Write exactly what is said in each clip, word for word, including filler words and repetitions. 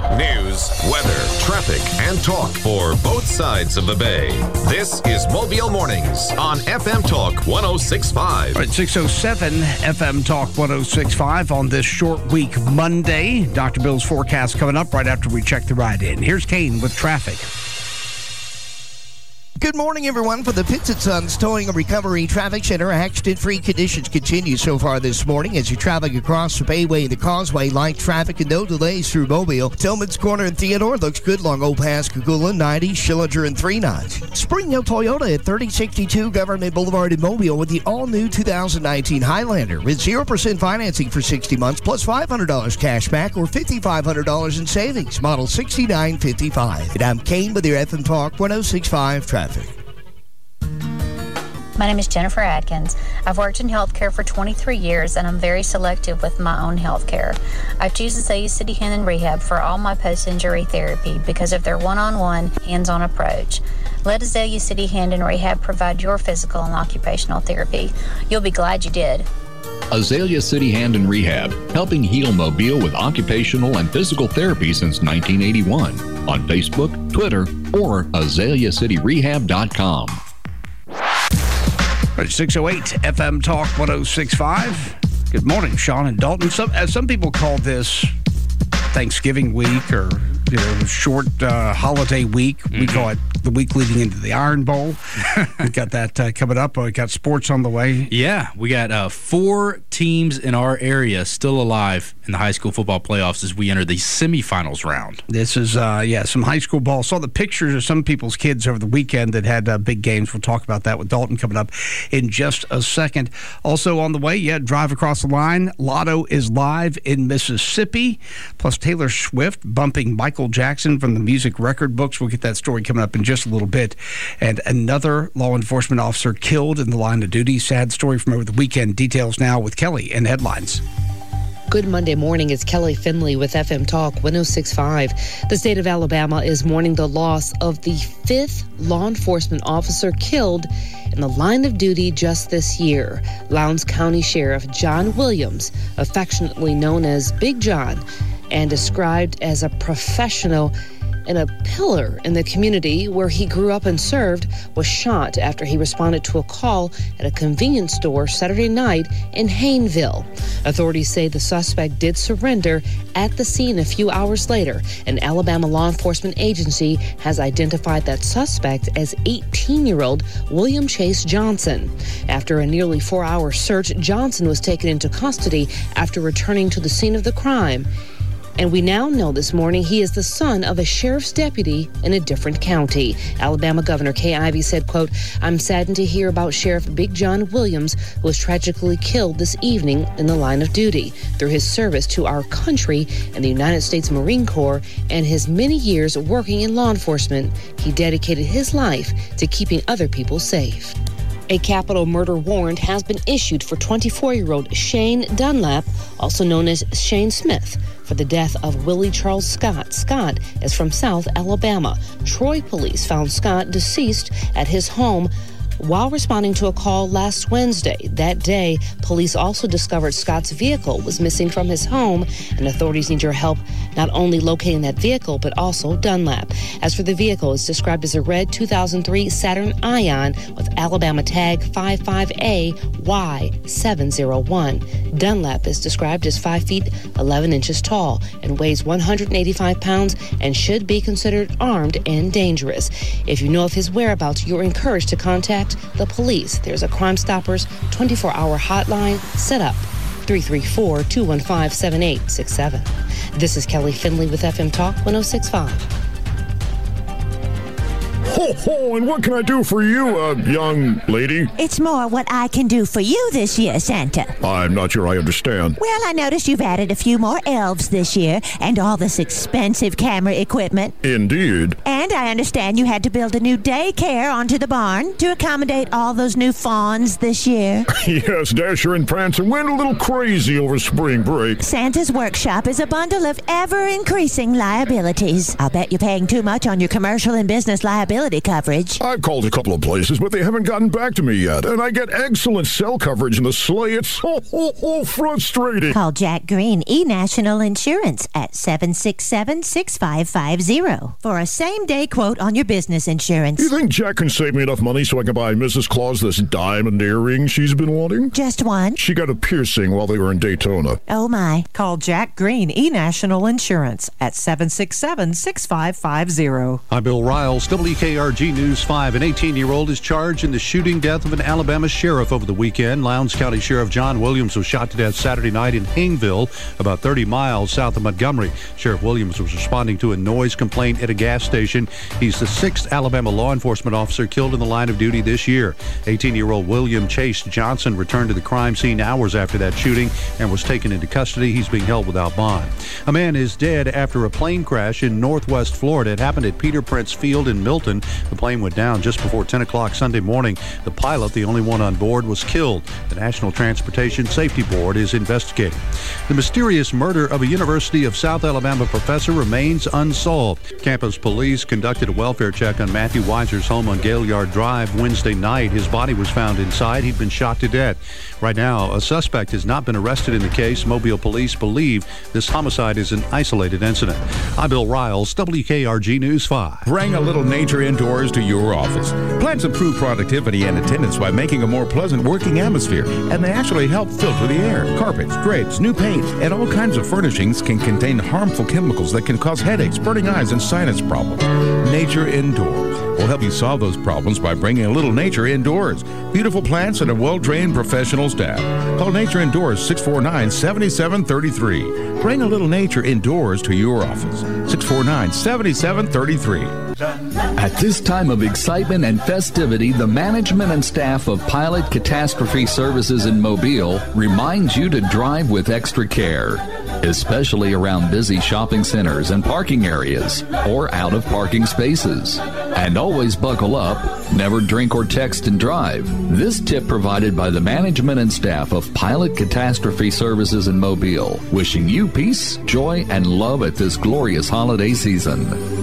News, weather, traffic, and talk for both sides of the bay. This is Mobile Mornings on F M Talk one oh six point five. All right, six oh seven F M Talk one oh six point five on this short week Monday. Doctor Bill's forecast coming up right after we check the ride-in. Here's Kane with traffic. Good morning, everyone. For the Pitts and Sons Towing and Recovery Traffic Center, accident-free conditions continue so far this morning as you're traveling across the Bayway and the Causeway. Light traffic and no delays through Mobile. Tillman's Corner and Theodore looks good along Old Pascagoula, ninety, Schillinger and three nines. Spring Hill Toyota at thirty sixty-two Government Boulevard in Mobile with the all-new two thousand nineteen Highlander with zero percent financing for sixty months plus five hundred dollars cash back or five thousand five hundred dollars in savings. Model sixty-nine fifty-five. And I'm Kane with your F M Talk one oh six point five traffic. My name is Jennifer Adkins. I've worked in healthcare for twenty-three years, and I'm very selective with my own healthcare. I choose Azalea City Hand and Rehab for all my post-injury therapy because of their one-on-one, hands-on approach. Let Azalea City Hand and Rehab provide your physical and occupational therapy. You'll be glad you did. Azalea City Hand and Rehab, helping heal Mobile with occupational and physical therapy since nineteen eighty-one. On Facebook, Twitter, or azalea city rehab dot com. six oh eight F M Talk one oh six point five. Good morning, Sean and Dalton. Some, as some people call this Thanksgiving week or you know short uh, holiday week. Mm-hmm. We call it the week leading into the Iron Bowl. We got that uh, coming up. We got sports on the way. Yeah, we got uh, four teams in our area still alive in the high school football playoffs as we enter the semifinals round. This is, uh, yeah, some high school ball. Saw the pictures of some people's kids over the weekend that had uh, big games. We'll talk about that with Dalton coming up in just a second. Also on the way, yeah, drive across the line. Lotto is live in Mississippi, plus Taylor Swift bumping Michael Jackson from the music record books. We'll get that story coming up in just a little bit. And another law enforcement officer killed in the line of duty. Sad story from over the weekend. Details now with Kelly and headlines. Good Monday morning. It's Kelly Finley with F M Talk one oh six point five. The state of Alabama is mourning the loss of the fifth law enforcement officer killed in the line of duty just this year. Lowndes County Sheriff John Williams, affectionately known as Big John, and described as a professional and a pillar in the community where he grew up and served, was shot after he responded to a call at a convenience store Saturday night in Hayneville. Authorities say the suspect did surrender at the scene a few hours later. An Alabama law enforcement agency has identified that suspect as eighteen-year-old William Chase Johnson. After a nearly four-hour search, Johnson was taken into custody after returning to the scene of the crime. And we now know this morning he is the son of a sheriff's deputy in a different county. Alabama Governor Kay Ivey said, quote, "I'm saddened to hear about Sheriff Big John Williams, who was tragically killed this evening in the line of duty. Through his service to our country and the United States Marine Corps and his many years working in law enforcement, he dedicated his life to keeping other people safe." A capital murder warrant has been issued for twenty-four-year-old Shane Dunlap, also known as Shane Smith, for the death of Willie Charles Scott. Scott is from South Alabama. Troy police found Scott deceased at his home while responding to a call last Wednesday. That day, police also discovered Scott's vehicle was missing from his home, and authorities need your help not only locating that vehicle, but also Dunlap. As for the vehicle, it's described as a red two thousand three Saturn Ion with Alabama tag five five A Y seven oh one. Dunlap is described as five feet eleven inches tall and weighs one hundred eighty-five pounds and should be considered armed and dangerous. If you know of his whereabouts, you're encouraged to contact the police. There's a Crime Stoppers twenty-four hour hotline set up, three three four, two one five, seven eight six seven. This is Kelly Finley with F M Talk one oh six point five. Ho, ho, and what can I do for you, uh, young lady? It's more what I can do for you this year, Santa. I'm not sure I understand. Well, I noticed you've added a few more elves this year, and all this expensive camera equipment. Indeed. And I understand you had to build a new daycare onto the barn to accommodate all those new fawns this year. Yes, Dasher and Prancer went a little crazy over spring break. Santa's workshop is a bundle of ever-increasing liabilities. I'll bet you're paying too much on your commercial and business liability disability coverage. I've called a couple of places, but they haven't gotten back to me yet. And I get excellent cell coverage in the sleigh. It's so oh, oh, frustrating. Call Jack Green eNational Insurance at seven six seven, six five five zero for a same-day quote on your business insurance. You think Jack can save me enough money so I can buy Missus Claus this diamond earring she's been wanting? Just one? She got a piercing while they were in Daytona. Oh, my. Call Jack Green eNational Insurance at seven six seven, six five five zero. I'm Bill Riles, W K R G News five. An eighteen-year-old is charged in the shooting death of an Alabama sheriff over the weekend. Lowndes County Sheriff John Williams was shot to death Saturday night in Haynesville, about thirty miles south of Montgomery. Sheriff Williams was responding to a noise complaint at a gas station. He's the sixth Alabama law enforcement officer killed in the line of duty this year. eighteen-year-old William Chase Johnson returned to the crime scene hours after that shooting and was taken into custody. He's being held without bond. A man is dead after a plane crash in northwest Florida. It happened at Peter Prince Field in Milton. The plane went down just before ten o'clock Sunday morning. The pilot, the only one on board, was killed. The National Transportation Safety Board is investigating. The mysterious murder of a University of South Alabama professor remains unsolved. Campus police conducted a welfare check on Matthew Weiser's home on Gaillard Drive Wednesday night. His body was found inside. He'd been shot to death. Right now, a suspect has not been arrested in the case. Mobile police believe this homicide is an isolated incident. I'm Bill Riles, W K R G News five. Bring a little nature indoors to your office. Plants improve productivity and attendance by making a more pleasant working atmosphere, and they actually help filter the air. Carpets, drapes, new paint, and all kinds of furnishings can contain harmful chemicals that can cause headaches, burning eyes, and sinus problems. Nature Indoors will help you solve those problems by bringing a little nature indoors. Beautiful plants and a well-trained professional staff. Call Nature Indoors six four nine, seven seven three three. Bring a little nature indoors to your office. six four nine, seven seven three three. At this time of excitement and festivity, the management and staff of Pilot Catastrophe Services in Mobile reminds you to drive with extra care, especially around busy shopping centers and parking areas or out of parking spaces. And always buckle up, never drink or text and drive. This tip provided by the management and staff of Pilot Catastrophe Services in Mobile, wishing you peace, joy, and love at this glorious holiday season.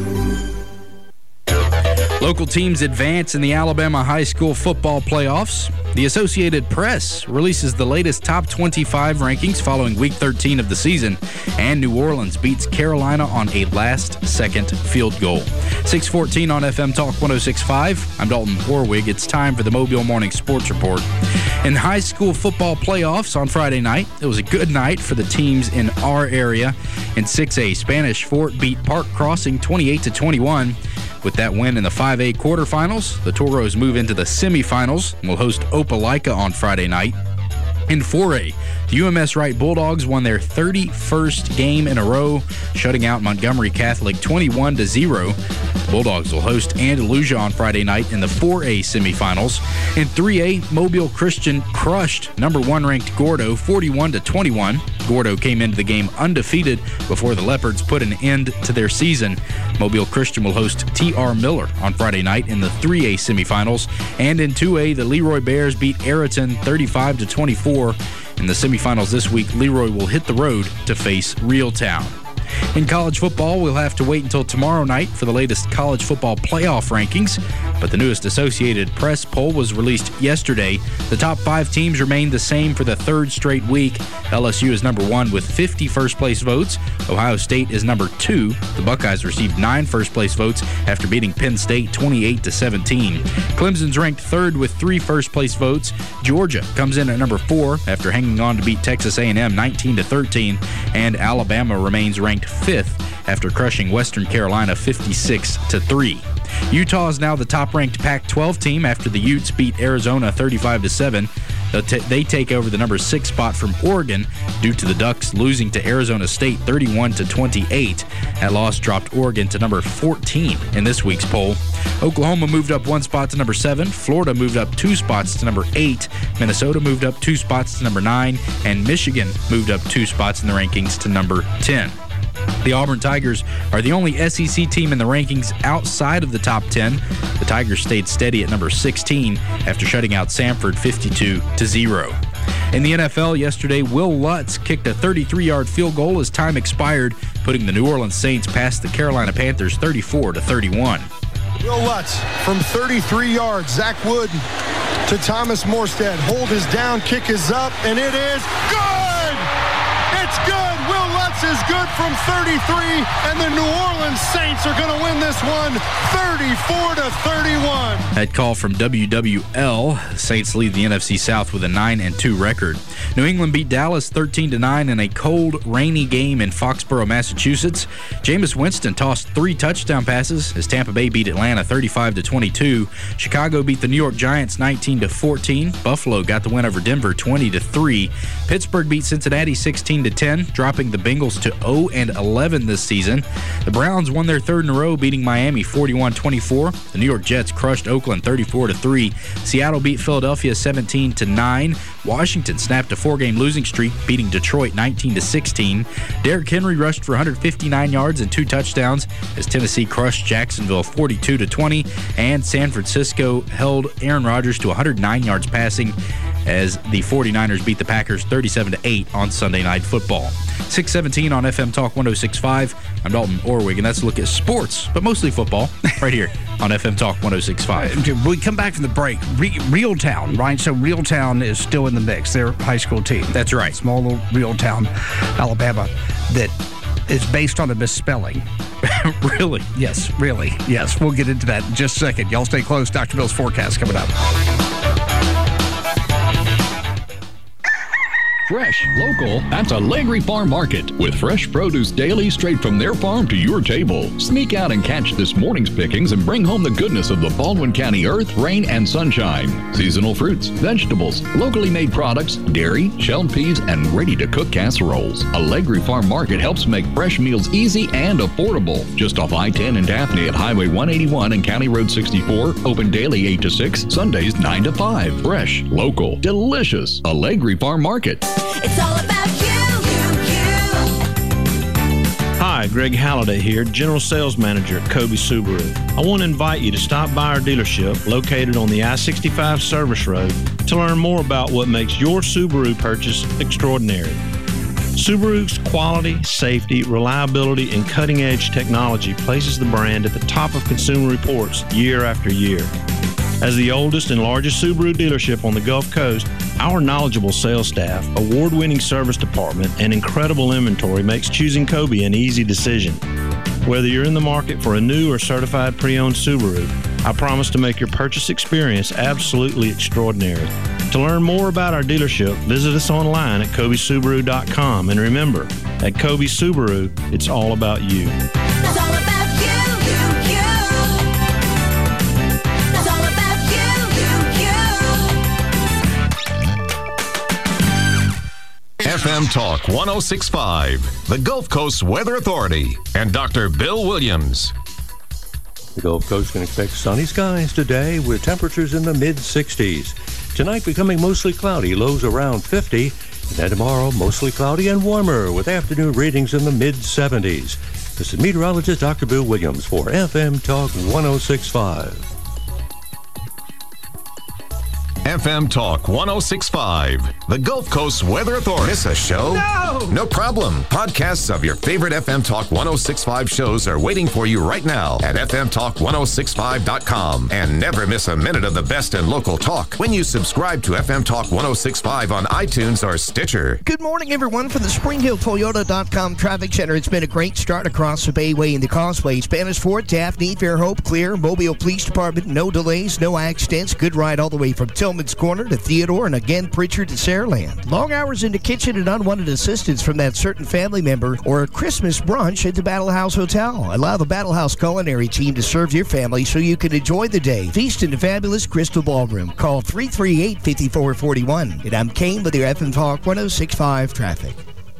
Local teams advance in the Alabama high school football playoffs. The Associated Press releases the latest top twenty-five rankings following week thirteen of the season, and New Orleans beats Carolina on a last-second field goal. six fourteen on F M Talk one oh six point five. I'm Dalton Horwig. It's time for the Mobile Morning Sports Report. In high school football playoffs on Friday night, it was a good night for the teams in our area. In six A, Spanish Fort beat Park Crossing twenty-eight to twenty-one. With that win in the five A quarterfinals, the Toros move into the semifinals and will host Opelika on Friday night. In four A, the U M S Wright Bulldogs won their thirty-first game in a row, shutting out Montgomery Catholic twenty-one to zero. Bulldogs will host Andalusia on Friday night in the four A semifinals. In three A, Mobile Christian crushed number one ranked Gordo forty-one to twenty-one. Gordo came into the game undefeated before the Leopards put an end to their season. Mobile Christian will host T R Miller on Friday night in the three A semifinals. And in two A, the Leroy Bears beat Ayrton thirty-five to twenty-four. In the semifinals this week, Leroy will hit the road to face Reeltown. In college football, we'll have to wait until tomorrow night for the latest college football playoff rankings, but the newest Associated Press poll was released yesterday. The top five teams remained the same for the third straight week. L S U is number one with fifty first-place votes. Ohio State is number two. The Buckeyes received nine first-place votes after beating Penn State twenty-eight to seventeen. Clemson's ranked third with three first-place votes. Georgia comes in at number four after hanging on to beat Texas A and M nineteen to thirteen, and Alabama remains ranked fifth after crushing Western Carolina fifty-six to three. Utah is now the top-ranked Pac twelve team after the Utes beat Arizona thirty-five to seven. They take over the number six spot from Oregon due to the Ducks losing to Arizona State thirty-one to twenty-eight. That loss dropped Oregon to number fourteen in this week's poll. Oklahoma moved up one spot to number seven. Florida moved up two spots to number eight. Minnesota moved up two spots to number nine. And Michigan moved up two spots in the rankings to number ten. The Auburn Tigers are the only S E C team in the rankings outside of the top ten. The Tigers stayed steady at number sixteen after shutting out Samford fifty-two to zero. In the N F L yesterday, Will Lutz kicked a thirty-three-yard field goal as time expired, putting the New Orleans Saints past the Carolina Panthers thirty-four to thirty-one. Will Lutz from thirty-three yards. Zach Wood to Thomas Morstead. Hold is down, kick is up, and it is good! It's good! Will Lutz is good from thirty-three, and the New Orleans Saints are going to win this one thirty-four to thirty-one. That call from W W L. Saints lead the N F C South with a nine and two record. New England beat Dallas thirteen to nine in a cold, rainy game in Foxborough, Massachusetts. Jameis Winston tossed three touchdown passes as Tampa Bay beat Atlanta thirty-five to twenty-two. Chicago beat the New York Giants nineteen to fourteen. Buffalo got the win over Denver twenty to three. Pittsburgh beat Cincinnati sixteen to ten, dropping the Bengals to oh and eleven this season. The Browns won their third in a row, beating Miami forty-one twenty-four. The New York Jets crushed Oakland thirty-four to three. Seattle beat Philadelphia seventeen to nine. Washington snapped a four-game losing streak, beating Detroit nineteen to sixteen. Derrick Henry rushed for one hundred fifty-nine yards and two touchdowns as Tennessee crushed Jacksonville forty-two to twenty. And San Francisco held Aaron Rodgers to one hundred nine yards passing as the 49ers beat the Packers thirty-seven to eight on Sunday Night Football. six seventeen on F M Talk one oh six point five. I'm Dalton Orwig, and that's a look at sports, but mostly football, right here on F M Talk one oh six point five. We come back from the break. Re- Reeltown, right? So Reeltown is still in the mix. Their high school team. That's right. Small little Reeltown, Alabama, that is based on a misspelling. Really? Yes, really. Yes, we'll get into that in just a second. Y'all stay close. Doctor Bill's forecast coming up. Fresh, local, that's Allegri Farm Market, with fresh produce daily straight from their farm to your table. Sneak out and catch this morning's pickings and bring home the goodness of the Baldwin County earth, rain, and sunshine. Seasonal fruits, vegetables, locally made products, dairy, shelled peas, and ready-to-cook casseroles. Allegri Farm Market helps make fresh meals easy and affordable. Just off I ten in Daphne at Highway one eighty-one and County Road sixty-four. Open daily eight to six, Sundays nine to five. Fresh, local, delicious. Allegri Farm Market. It's all about you, you, you. Hi, Greg Halliday here, General Sales Manager at Kobe Subaru. I want to invite you to stop by our dealership located on the I sixty-five Service Road to learn more about what makes your Subaru purchase extraordinary. Subaru's quality, safety, reliability, and cutting-edge technology places the brand at the top of Consumer Reports year after year. As the oldest and largest Subaru dealership on the Gulf Coast, our knowledgeable sales staff, award-winning service department, and incredible inventory makes choosing Kobe an easy decision. Whether you're in the market for a new or certified pre-owned Subaru, I promise to make your purchase experience absolutely extraordinary. To learn more about our dealership, visit us online at kobe subaru dot com. And remember, at Kobe Subaru, it's all about you. It's all about you, you, you. It's all about you, you, you. F M Talk one oh six point five, the Gulf Coast Weather Authority, and Doctor Bill Williams. The Gulf Coast can expect sunny skies today with temperatures in the mid sixties. Tonight becoming mostly cloudy, lows around fifty. And then tomorrow, mostly cloudy and warmer with afternoon readings in the mid seventies. This is meteorologist Doctor Bill Williams for F M Talk one oh six point five. F M Talk one oh six point five, the Gulf Coast Weather Authority. Miss a show? No! No problem. Podcasts of your favorite F M Talk one oh six point five shows are waiting for you right now at f m talk one oh six point five dot com. And never miss a minute of the best in local talk when you subscribe to F M Talk one oh six point five on iTunes or Stitcher. Good morning, everyone, from the spring hill toyota dot com Traffic Center. It's been a great start across the Bayway and the Causeway. Spanish Fort, Daphne, Fairhope, Clear, Mobile Police Department. No delays, no accidents. Good ride all the way from Tillman's Corner to Theodore and again Pritchard to Saraland. Long hours in the kitchen and unwanted assistance from that certain family member or a Christmas brunch at the Battle House Hotel. Allow the Battle House culinary team to serve your family so you can enjoy the day. Feast in the fabulous Crystal Ballroom. Call three three eight, five four four one. And I'm Kane with your F M Talk one oh six point five traffic.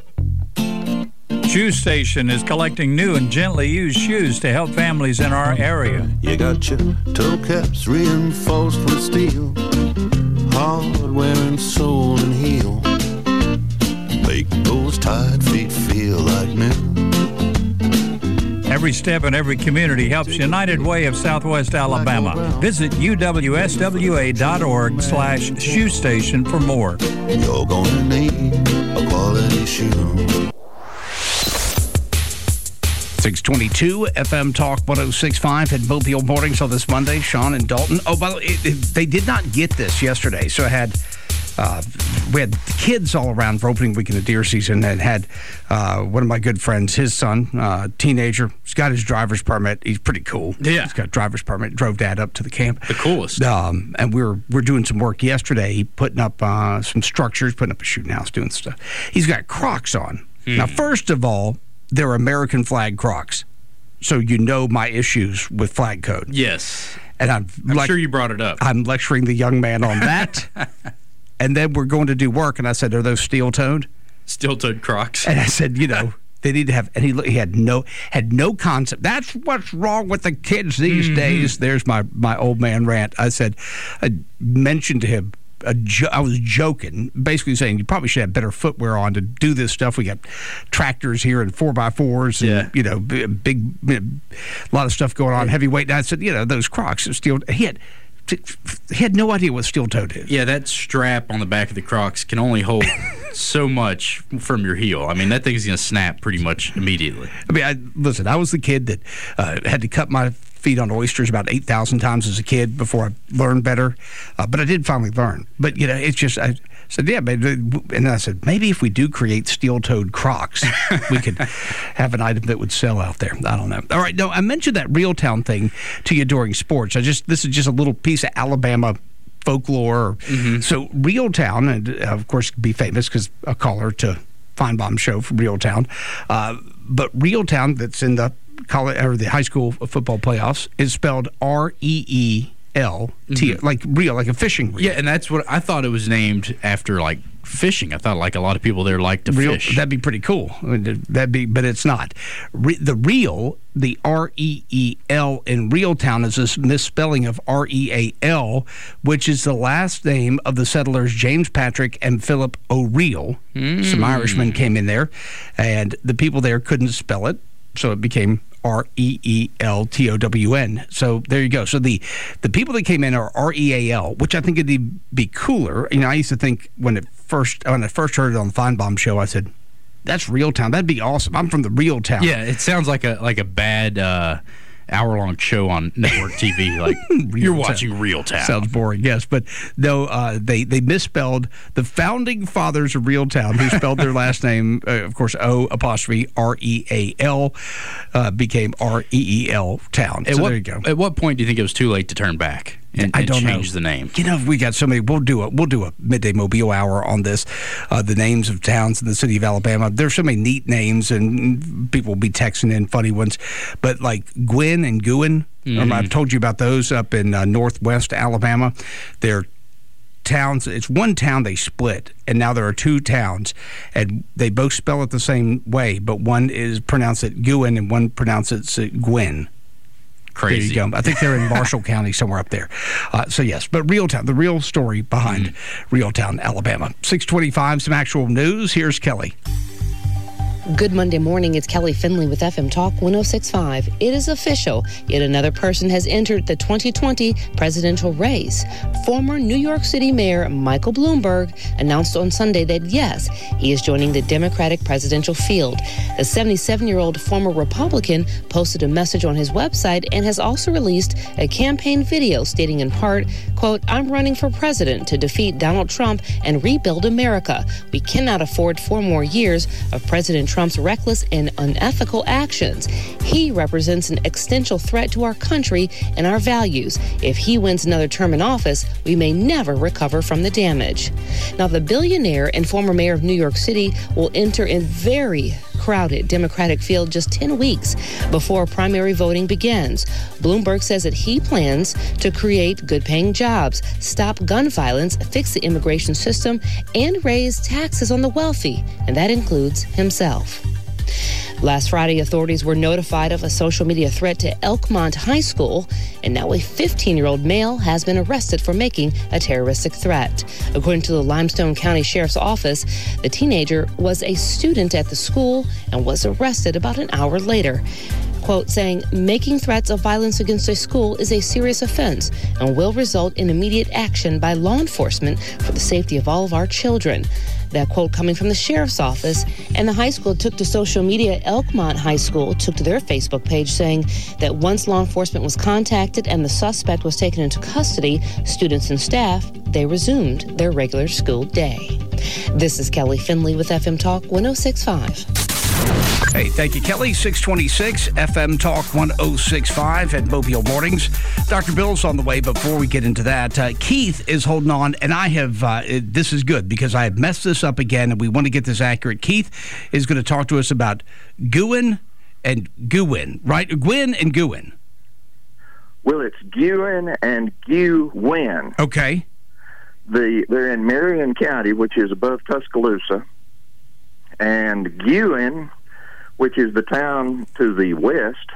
Shoe Station is collecting new and gently used shoes to help families in our area. You got your toe caps reinforced with steel, hardware and sole and heel. Make those tired feet feel like new. Every step in every community helps United Way of Southwest Alabama. Visit U W S W A dot org slash shoe station for more. You're gonna need a quality shoe. six twenty-two F M Talk one oh six point five at Mobile Mornings on this Monday. Sean and Dalton. Oh, by the way, it, it, they did not get this yesterday. So I had, uh, we had kids all around for opening weekend of deer season and had uh, one of my good friends, his son, uh, teenager. He's got his driver's permit. He's pretty cool. Yeah. He's got a driver's permit. Drove dad up to the camp. The coolest. Um, and we we're, we're doing some work yesterday, putting up uh, some structures, putting up a shooting house, doing stuff. He's got Crocs on. Mm. Now, first of all, they're American flag Crocs. So you know my issues with flag code. Yes. And I'm, I'm like, sure you brought it up. I'm lecturing the young man on that. And then we're going to do work. And I said, are those steel-toed? Steel-toed Crocs. And I said, you know, they need to have, and he, he had no had no concept. That's what's wrong with the kids these mm-hmm. days. There's my, my old man rant. I said, I mentioned to him, A jo- I was joking, basically saying you probably should have better footwear on to do this stuff. We got tractors here and four by fours, and yeah. you know, big, big you know, a lot of stuff going on, heavyweight. And I said, you know, those Crocs are steel. He had he had no idea what steel toed is. Yeah, that strap on the back of the Crocs can only hold so much from your heel. I mean, that thing's gonna snap pretty much immediately. I mean, I, listen, I was the kid that uh, had to cut my feet on oysters about eight thousand times as a kid before I learned better. Uh, but I did finally learn. But, you know, it's just, I said, yeah, but, and I said, maybe if we do create steel-toed Crocs, we could have an item that would sell out there. I don't know. All right, no, I mentioned that Reeltown thing to you during sports. I just, this is just a little piece of Alabama folklore. Mm-hmm. So Reeltown, and of course, be famous because a caller to Feinbaum show from Reeltown. Uh, but Reeltown, that's in the college or the high school football playoffs, is spelled R E E L T, mm-hmm. like real, like a fishing reel. Yeah, and that's what I thought it was named after, like fishing. I thought like a lot of people there like to real, fish. That'd be pretty cool. That'd be, but it's not. Re, the real, the R E E L in Reeltown is this misspelling of R E A L, which is the last name of the settlers James Patrick and Philip O'Reel. Mm. Some Irishmen came in there, and the people there couldn't spell it. So it became R E E L T O W N. So there you go. So the, the people that came in are R E A L, which I think would be cooler. You know, I used to think when it first when I first heard it on the Feinbaum show, I said, that's Reeltown. That'd be awesome. I'm from the Reeltown. Yeah, it sounds like a like a bad uh, hour-long show on network T V. Like, you're watching Reeltown. Sounds boring, yes. But no, uh, they, they misspelled the founding fathers of Reeltown, who spelled their last name, uh, of course, O apostrophe R E A L, uh, became R E E L Town. At so what, there you go. At what point do you think it was too late to turn back? And, I and don't change know. the name. You know, we got so many. We'll do a we'll do a midday Mobile hour on this. Uh, the names of towns in the city of Alabama. There's so many neat names, and people will be texting in funny ones. But like Gwynn and Guin, mm. I've told you about those up in uh, northwest Alabama. They're towns. It's one town they split, and now there are two towns, and they both spell it the same way, but one is pronounced it Guin and one pronounced it Gwyn. Crazy. There you go. I think they're in Marshall County, somewhere up there. Uh, so, yes, but Reeltown, the real story behind mm. Reeltown, Alabama. six twenty-five, some actual news. Here's Kelly. Good Monday morning. It's Kelly Finley with F M Talk one oh six point five. It is official. Yet another person has entered the twenty twenty presidential race. Former New York City Mayor Michael Bloomberg announced on Sunday that, yes, he is joining the Democratic presidential field. The seventy-seven-year-old former Republican posted a message on his website and has also released a campaign video stating in part, quote, "I'm running for president to defeat Donald Trump and rebuild America. We cannot afford four more years of President Trump's reckless and unethical actions. He represents an existential threat to our country and our values. If he wins another term in office, we may never recover from the damage." Now, the billionaire and former mayor of New York City will enter in very crowded Democratic field just ten weeks before primary voting begins. Bloomberg says that he plans to create good-paying jobs, stop gun violence, fix the immigration system, and raise taxes on the wealthy, and that includes himself. Last Friday, authorities were notified of a social media threat to Elkmont High School, and now a fifteen-year-old male has been arrested for making a terroristic threat. According to the Limestone County Sheriff's Office, the teenager was a student at the school and was arrested about an hour later. Quote, saying, "Making threats of violence against a school is a serious offense and will result in immediate action by law enforcement for the safety of all of our children." That quote coming from the sheriff's office, and the high school took to social media. Elkmont High School took to their Facebook page saying that once law enforcement was contacted and the suspect was taken into custody, students and staff, they resumed their regular school day. This is Kelly Finley with F M Talk one oh six point five. Hey, thank you, Kelly. six twenty-six F M Talk one oh six point five at Mobile Mornings. Doctor Bill's on the way. Before we get into that, uh, Keith is holding on, and I have, uh, it, this is good because I have messed this up again, and we want to get this accurate. Keith is going to talk to us about Gwin and Gwin, right? Gwin and Gwin. Well, it's Gwin and Gwin. Okay. The, they're in Marion County, which is above Tuscaloosa. And Gwin, which is the town to the west,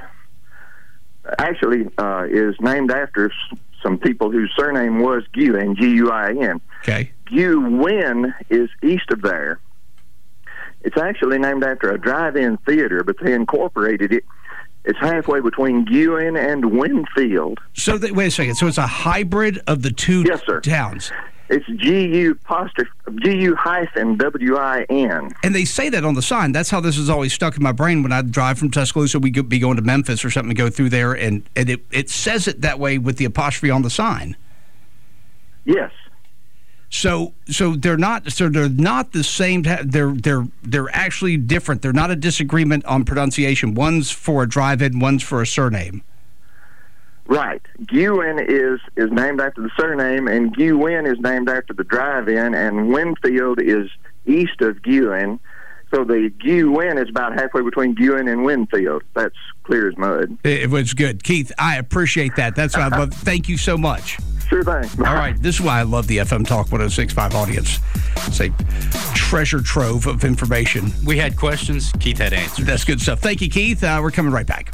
actually uh, is named after some people whose surname was Gwin, G U I N. Okay. Gwin is east of there. It's actually named after a drive-in theater, but they incorporated it. It's halfway between Gwin and Winfield. So, they, wait a second. So it's a hybrid of the two yes, sir. towns. It's G U apostrophe G U hyphen W I N. And they say that on the sign. That's how this is always stuck in my brain. When I drive from Tuscaloosa, we could be going to Memphis or something, go through there, and, and it, it says it that way with the apostrophe on the sign. Yes. So so they're not so they're not the same. They're they're they're actually different. They're not a disagreement on pronunciation. One's for a drive-in, one's for a surname. Right. Gwin is, is named after the surname, and Gwin is named after the drive-in, and Winfield is east of Gwin. So the Gwin is about halfway between Gwin and Winfield. That's clear as mud. It was good. Keith, I appreciate that. That's what I love. Thank you so much. Sure thing. All right. This is why I love the F M Talk one oh six point five audience. It's a treasure trove of information. We had questions. Keith had answers. That's good stuff. Thank you, Keith. Uh, we're coming right back.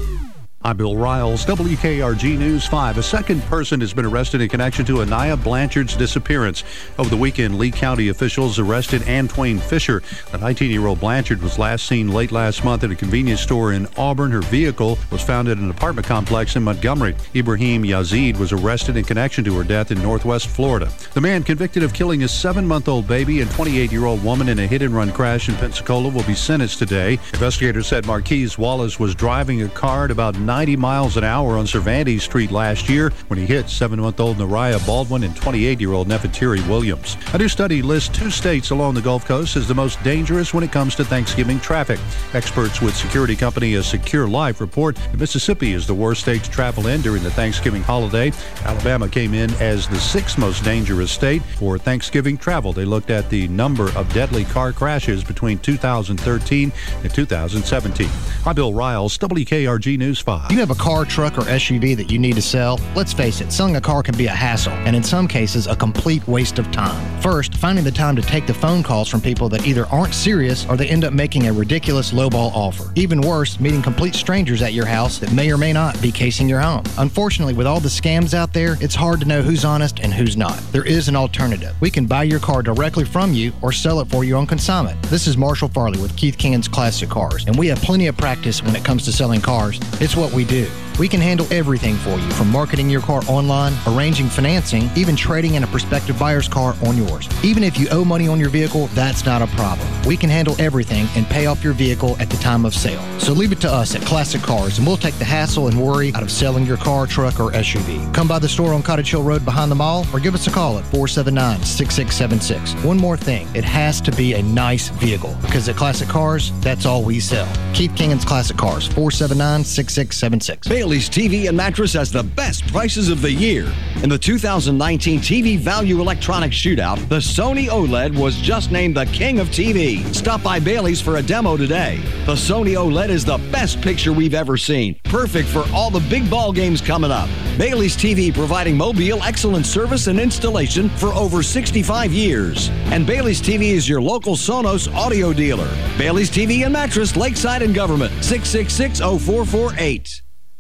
I'm Bill Riles, W K R G News five. A second person has been arrested in connection to Anaya Blanchard's disappearance. Over the weekend, Lee County officials arrested Antwain Fisher. The nineteen-year-old Blanchard was last seen late last month at a convenience store in Auburn. Her vehicle was found at an apartment complex in Montgomery. Ibrahim Yazid was arrested in connection to her death in Northwest Florida. The man convicted of killing a seven-month-old baby and twenty-eight-year-old woman in a hit-and-run crash in Pensacola will be sentenced today. Investigators said Marquise Wallace was driving a car at about ninety miles an hour on Cervantes Street last year when he hit seven-month-old Nariah Baldwin and twenty-eight-year-old Nefertiti Williams. A new study lists two states along the Gulf Coast as the most dangerous when it comes to Thanksgiving traffic. Experts with security company A Secure Life report that Mississippi is the worst state to travel in during the Thanksgiving holiday. Alabama came in as the sixth most dangerous state for Thanksgiving travel. They looked at the number of deadly car crashes between two thousand thirteen and two thousand seventeen. I'm Bill Riles, W K R G News five. Do you have a car, truck, or S U V that you need to sell? Let's face it, selling a car can be a hassle, and in some cases, a complete waste of time. First, finding the time to take the phone calls from people that either aren't serious or they end up making a ridiculous lowball offer. Even worse, meeting complete strangers at your house that may or may not be casing your home. Unfortunately, with all the scams out there, it's hard to know who's honest and who's not. There is an alternative. We can buy your car directly from you or sell it for you on consignment. This is Marshall Farley with Keith Kingan's Classic Cars, and we have plenty of practice when it comes to selling cars. It's what we do. We can handle everything for you, from marketing your car online, arranging financing, even trading in a prospective buyer's car on yours. Even if you owe money on your vehicle, that's not a problem. We can handle everything and pay off your vehicle at the time of sale. So leave it to us at Classic Cars, and we'll take the hassle and worry out of selling your car, truck, or S U V. Come by the store on Cottage Hill Road behind the mall, or give us a call at four seven nine, six six seven six. One more thing, it has to be a nice vehicle, because at Classic Cars, that's all we sell. Keith Kingan's Classic Cars, four seven nine, six six seven six. Bailey's T V and Mattress has the best prices of the year. In the two thousand nineteen T V Value Electronics Shootout, the Sony OLED was just named the king of T V. Stop by Bailey's for a demo today. The Sony OLED is the best picture we've ever seen. Perfect for all the big ball games coming up. Bailey's T V providing Mobile excellent service and installation for over sixty-five years. And Bailey's T V is your local Sonos audio dealer. Bailey's T V and Mattress, Lakeside and Government, six six six, oh four four eight.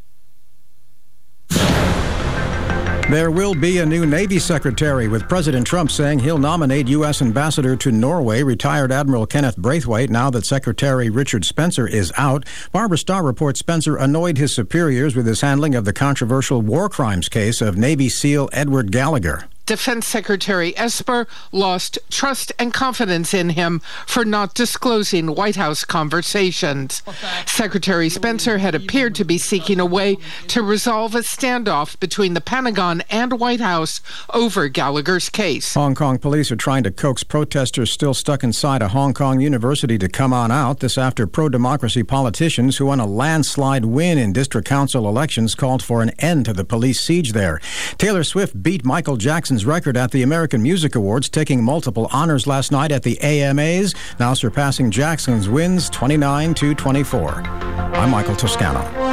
There will be a new Navy secretary, with President Trump saying he'll nominate U S Ambassador to Norway, retired Admiral Kenneth Braithwaite, now that Secretary Richard Spencer is out. Barbara Starr reports Spencer annoyed his superiors with his handling of the controversial war crimes case of Navy SEAL Edward Gallagher. Defense Secretary Esper lost trust and confidence in him for not disclosing White House conversations. Secretary Spencer had appeared to be seeking a way to resolve a standoff between the Pentagon and White House over Gallagher's case. Hong Kong police are trying to coax protesters still stuck inside a Hong Kong university to come on out. This after pro-democracy politicians who won a landslide win in district council elections called for an end to the police siege there. Taylor Swift beat Michael Jackson's record at the American Music Awards, taking multiple honors last night at the A M As, now surpassing Jackson's wins twenty-nine to twenty-four. I'm Michael Toscano.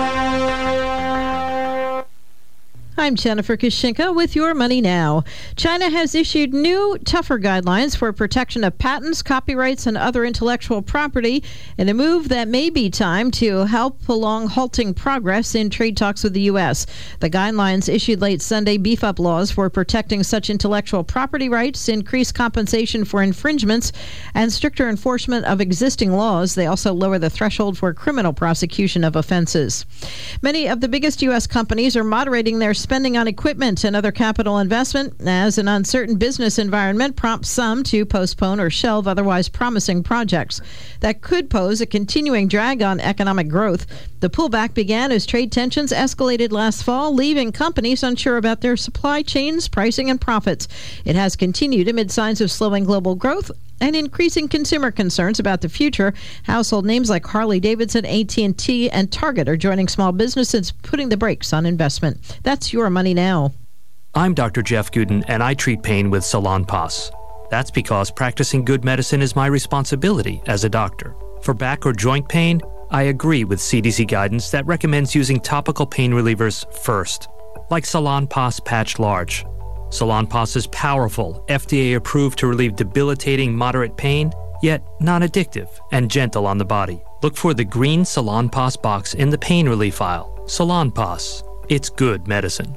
I'm Jennifer Kushinka with Your Money Now. China has issued new, tougher guidelines for protection of patents, copyrights, and other intellectual property in a move that may be timed to help along halting progress in trade talks with the U S. The guidelines issued late Sunday beef up laws for protecting such intellectual property rights, increase compensation for infringements, and stricter enforcement of existing laws. They also lower the threshold for criminal prosecution of offenses. Many of the biggest U S companies are moderating their spending on equipment and other capital investment as an uncertain business environment prompts some to postpone or shelve otherwise promising projects. That could pose a continuing drag on economic growth. The pullback began as trade tensions escalated last fall, leaving companies unsure about their supply chains, pricing, and profits. It has continued amid signs of slowing global growth and increasing consumer concerns about the future. Household names like Harley-Davidson, A T and T, and Target are joining small businesses, putting the brakes on investment. That's Your Money Now. I'm Doctor Jeff Gooden, and I treat pain with Salonpas. That's because practicing good medicine is my responsibility as a doctor. For back or joint pain, I agree with C D C guidance that recommends using topical pain relievers first, like Salonpas Patch Large. Salonpas is powerful, F D A approved to relieve debilitating moderate pain, yet non-addictive and gentle on the body. Look for the green Salonpas box in the pain relief aisle. Salonpas. It's good medicine.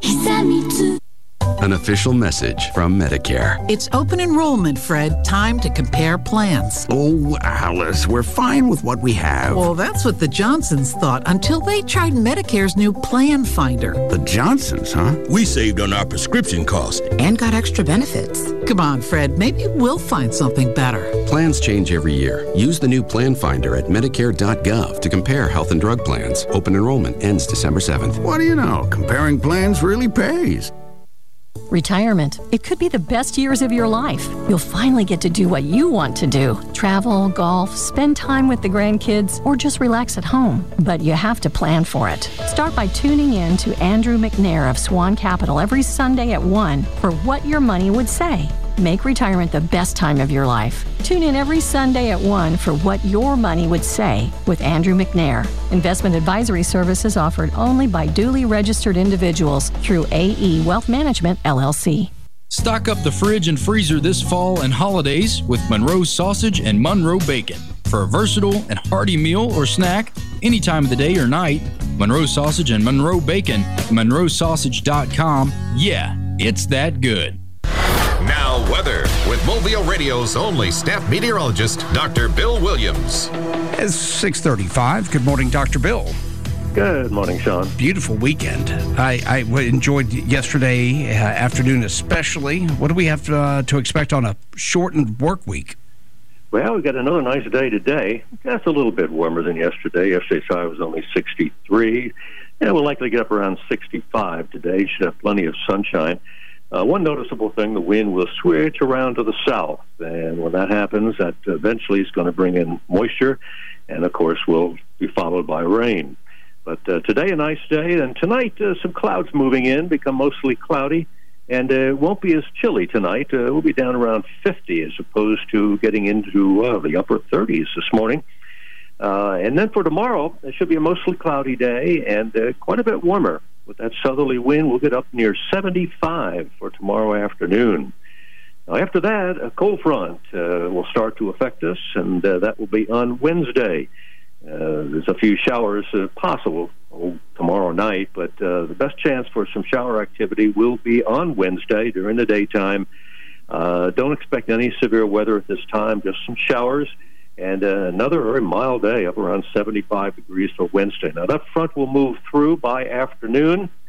An official message from Medicare. It's open enrollment, Fred. Time to compare plans. Oh, Alice, we're fine with what we have. Well, that's what the Johnsons thought until they tried Medicare's new Plan Finder. The Johnsons, huh? We saved on our prescription costs. And got extra benefits. Come on, Fred. Maybe we'll find something better. Plans change every year. Use the new Plan Finder at Medicare dot gov to compare health and drug plans. Open enrollment ends December seventh. What do you know? Comparing plans really pays. Retirement. It could be the best years of your life. You'll finally get to do what you want to do. Travel, golf, spend time with the grandkids, or just relax at home. But you have to plan for it. Start by tuning in to Andrew McNair of Swan Capital every Sunday at one for What Your Money Would Say. Make retirement the best time of your life. Tune in every Sunday at one for What Your Money Would Say with Andrew McNair. Investment advisory services offered only by duly registered individuals through A E Wealth Management, L L C. Stock up the fridge and freezer this fall and holidays with Monroe Sausage and Monroe Bacon. For a versatile and hearty meal or snack, any time of the day or night, Monroe Sausage and Monroe Bacon, monroe sausage dot com. Yeah, it's that good. Now, weather with Mobile Radio's only staff meteorologist, Doctor Bill Williams. It's six thirty-five. Good morning, Doctor Bill. Good morning, Sean. Beautiful weekend. I, I enjoyed yesterday uh, afternoon especially. What do we have to, uh, to expect on a shortened work week? Well, we got another nice day today. That's a little bit warmer than yesterday. Yesterday's high was only sixty-three. Yeah, we'll likely get up around sixty-five today. Should have plenty of sunshine. Uh, one noticeable thing, the wind will switch around to the south, and when that happens, that eventually is going to bring in moisture, and of course will be followed by rain. But uh, today a nice day, and tonight uh, some clouds moving in, become mostly cloudy, and uh, it won't be as chilly tonight. Uh, we'll be down around fifty as opposed to getting into uh, the upper thirties this morning. Uh, and then for tomorrow, it should be a mostly cloudy day and uh, quite a bit warmer. With that southerly wind, we'll get up near seventy-five for tomorrow afternoon. Now, after that, a cold front uh, will start to affect us, and uh, that will be on Wednesday. Uh, there's a few showers uh, possible tomorrow night, but uh, the best chance for some shower activity will be on Wednesday during the daytime. Uh, don't expect any severe weather at this time, just some showers. And uh, another very mild day, up around seventy-five degrees for Wednesday. Now, that front will move through by afternoon,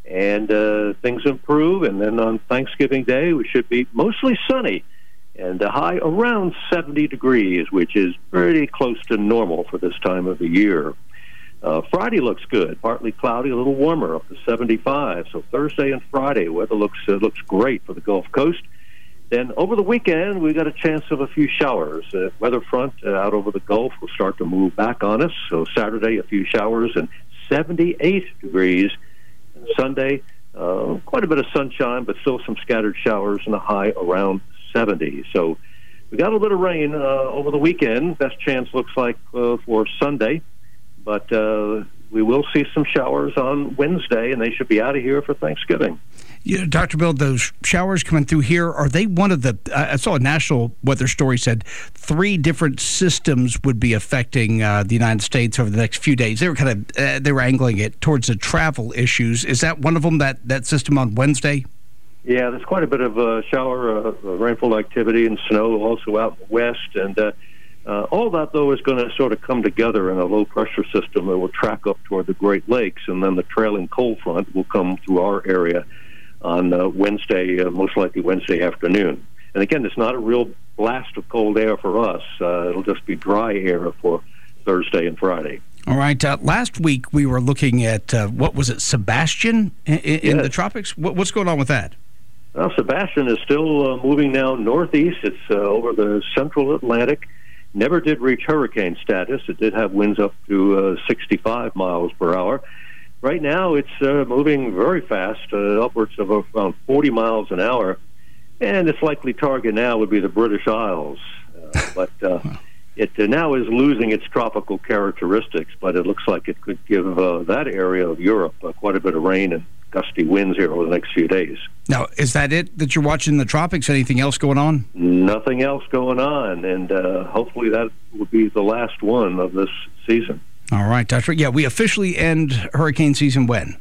and uh, things improve. And then on Thanksgiving Day, we should be mostly sunny and a high around seventy degrees, which is pretty close to normal for this time of the year. Uh, Friday looks good, partly cloudy, a little warmer, up to seventy-five. So Thursday and Friday, weather looks uh, looks great for the Gulf Coast. Then over the weekend, we got a chance of a few showers. Uh, weather front uh, out over the Gulf will start to move back on us. So Saturday, a few showers and seventy-eight degrees. And Sunday, uh, quite a bit of sunshine, but still some scattered showers and a high around seventy. So we got a little bit of rain uh, over the weekend. Best chance looks like uh, for Sunday. But uh, we will see some showers on Wednesday, and they should be out of here for Thanksgiving. You know, Doctor Bill, those showers coming through here, are they one of the, uh, I saw a national weather story said three different systems would be affecting uh, the United States over the next few days. They were kind of, uh, they were angling it towards the travel issues. Is that one of them, that, that system on Wednesday? Yeah, there's quite a bit of uh, shower, uh, rainfall activity and snow also out in the west, and uh, Uh, all that, though, is going to sort of come together in a low-pressure system that will track up toward the Great Lakes, and then the trailing cold front will come through our area on uh, Wednesday, uh, most likely Wednesday afternoon. And again, it's not a real blast of cold air for us. Uh, it'll just be dry air for Thursday and Friday. All right. Uh, last week, we were looking at, uh, what was it, Sebastian in, in yes. the tropics? What, what's going on with that? Well, Sebastian is still uh, moving now northeast. It's uh, over the central Atlantic. Never did reach hurricane status. It did have winds up to uh, sixty-five miles per hour. Right now, it's uh, moving very fast, uh, upwards of around forty miles an hour. And its likely target now would be the British Isles. Uh, but uh, it uh, now is losing its tropical characteristics, but it looks like it could give uh, that area of Europe uh, quite a bit of rain and gusty winds here over the next few days. Now, is that it that you're watching in the tropics? Anything else going on? Nothing else going on, and uh, hopefully that will be the last one of this season. All right, Doctor. Yeah, we officially end hurricane season when?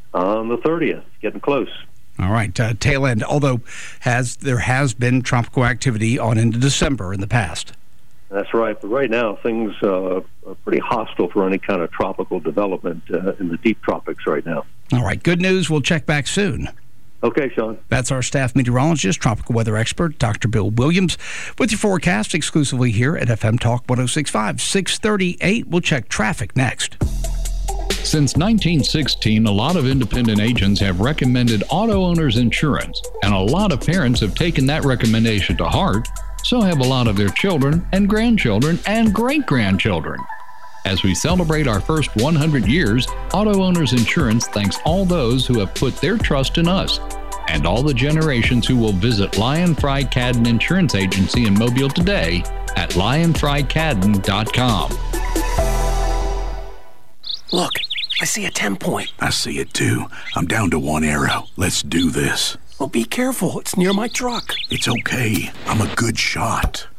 On the thirtieth, getting close. All right, uh, tail end, although has there has been tropical activity on into December in the past. That's right, but right now things uh, are pretty hostile for any kind of tropical development uh, in the deep tropics right now. All right, good news. We'll check back soon. Okay, Sean. That's our staff meteorologist, tropical weather expert, Doctor Bill Williams, with your forecast exclusively here at F M Talk one oh six point five. six thirty-eight, we'll check traffic next. Since nineteen sixteen, a lot of independent agents have recommended auto owners insurance, and a lot of parents have taken that recommendation to heart. So have a lot of their children and grandchildren and great-grandchildren. As we celebrate our first one hundred years, Auto Owners Insurance thanks all those who have put their trust in us and all the generations who will visit Lion Fry Cadden Insurance Agency in Mobile today at lion fry cadden dot com. Look, I see a ten point. I see it too. I'm down to one arrow. Let's do this. Well, be careful. It's near my truck. It's okay. I'm a good shot.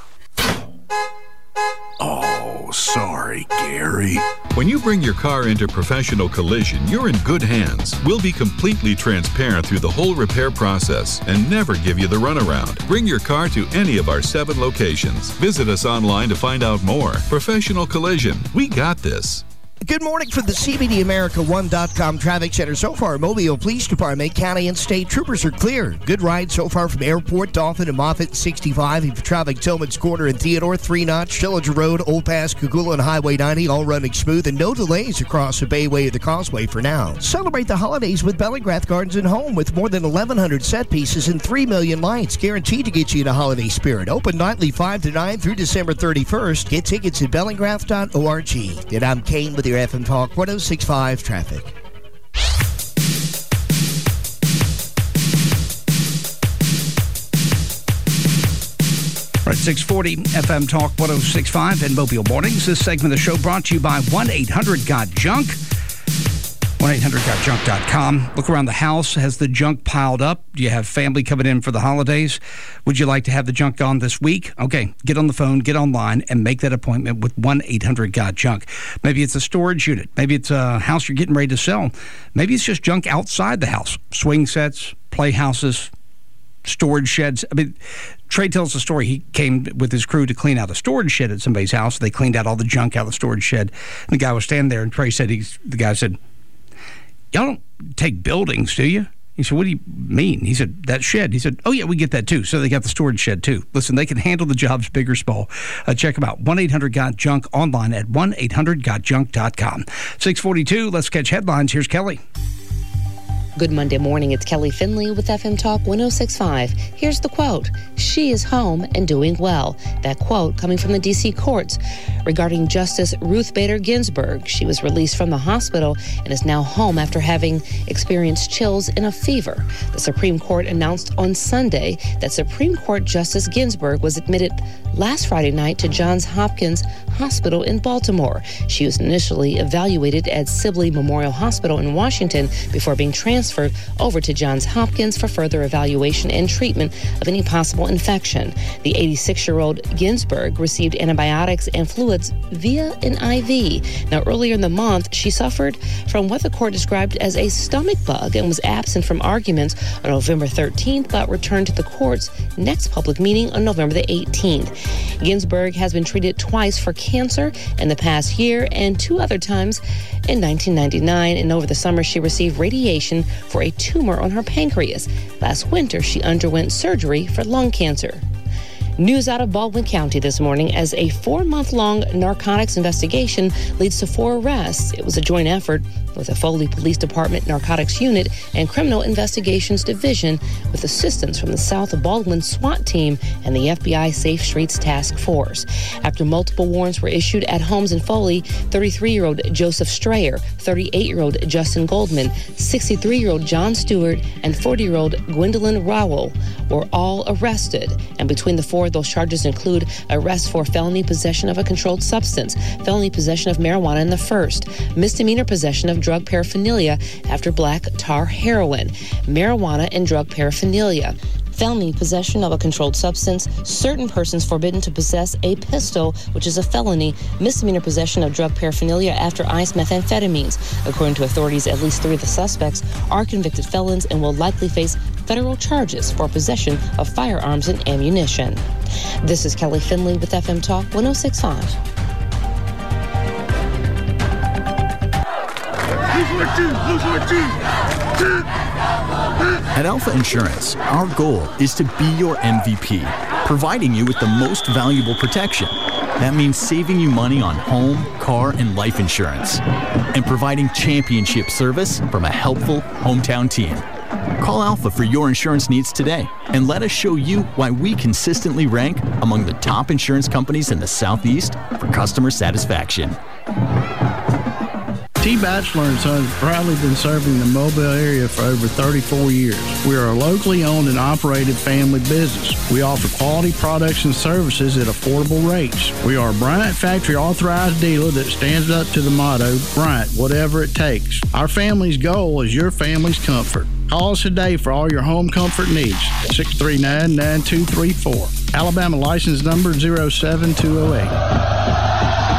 Oh, sorry, Gary. When you bring your car into Professional Collision, you're in good hands. We'll be completely transparent through the whole repair process and never give you the runaround. Bring your car to any of our seven locations. Visit us online to find out more. Professional Collision. We got this. Good morning from the C B D America one dot com Traffic Center. So far, Mobile Police Department, county and state troopers are clear. Good ride so far from Airport, Dolphin, and Moffett sixty-five. If you're traveling Tillman's Corner and Theodore, three Notch, Villager Road, Old Pass, Kagula, and Highway ninety, all running smooth and no delays across the Bayway or the Causeway for now. Celebrate the holidays with Bellingrath Gardens and Home with more than eleven hundred set pieces and three million lights, guaranteed to get you in a holiday spirit. Open nightly five to nine through December thirty-first. Get tickets at bellingrath dot org. And I'm Kane with your F M Talk one oh six point five traffic. Right, six forty F M Talk one oh six point five and Mobile Mornings. This segment of the show brought to you by one eight hundred got junk. one eight hundred got junk dot com. Look around the house. Has the junk piled up? Do you have family coming in for the holidays? Would you like to have the junk gone this week? Okay, get on the phone, get online, and make that appointment with one eight hundred got junk. Maybe it's a storage unit. Maybe it's a house you're getting ready to sell. Maybe it's just junk outside the house. Swing sets, playhouses, storage sheds. I mean, Trey tells the story. He came with his crew to clean out a storage shed at somebody's house. They cleaned out all the junk out of the storage shed. And the guy was standing there, and Trey said, he's, the guy said, y'all don't take buildings, do you? He said, what do you mean? He said, that shed. He said, oh, yeah, we get that too. So they got the storage shed too. Listen, they can handle the jobs big or small. Uh, check them out. one eight hundred got junk online at one eight hundred got junk dot com. six forty-two, let's catch headlines. Here's Kelly. Good Monday morning. It's Kelly Finley with F M Talk one oh six point five. Here's the quote. She is home and doing well. That quote coming from the D C courts regarding Justice Ruth Bader Ginsburg. She was released from the hospital and is now home after having experienced chills and a fever. The Supreme Court announced on Sunday that Supreme Court Justice Ginsburg was admitted last Friday night to Johns Hopkins Hospital in Baltimore. She was initially evaluated at Sibley Memorial Hospital in Washington before being transferred over to Johns Hopkins for further evaluation and treatment of any possible infection. The eighty-six-year-old Ginsburg received antibiotics and fluids via an I V. Now, earlier in the month, she suffered from what the court described as a stomach bug and was absent from arguments on November thirteenth, but returned to the court's next public meeting on November the eighteenth. Ginsburg has been treated twice for cancer in the past year and two other times in nineteen ninety-nine, and over the summer she received radiation for a tumor on her pancreas. Last winter, she underwent surgery for lung cancer. News out of Baldwin County this morning as a four-month-long narcotics investigation leads to four arrests. It was a joint effort with the Foley Police Department Narcotics Unit and Criminal Investigations Division with assistance from the South Baldwin SWAT Team and the F B I Safe Streets Task Force. After multiple warrants were issued at homes in Foley, thirty-three-year-old Joseph Strayer, thirty-eight-year-old Justin Goldman, sixty-three-year-old John Stewart, and forty-year-old Gwendolyn Rowell were all arrested. And between the four, those charges include arrests for felony possession of a controlled substance, felony possession of marijuana in the first, misdemeanor possession of drug paraphernalia after black tar heroin, marijuana and drug paraphernalia, felony possession of a controlled substance, certain persons forbidden to possess a pistol, which is a felony, misdemeanor possession of drug paraphernalia after ice methamphetamines. According to authorities, at least three of the suspects are convicted felons and will likely face federal charges for possession of firearms and ammunition. This is Kelly Finley with F M Talk one oh six point five. At Alpha Insurance, our goal is to be your M V P, providing you with the most valuable protection. That means saving you money on home, car, and life insurance, and providing championship service from a helpful hometown team. Call Alpha for your insurance needs today, and let us show you why we consistently rank among the top insurance companies in the Southeast for customer satisfaction. T. Batchelor and Sons have proudly been serving the Mobile area for over thirty-four years. We are a locally owned and operated family business. We offer quality products and services at affordable rates. We are a Bryant Factory authorized dealer that stands up to the motto, Bryant, whatever it takes. Our family's goal is your family's comfort. Call us today for all your home comfort needs. six three nine, nine two three four. Alabama license number zero seven two zero eight.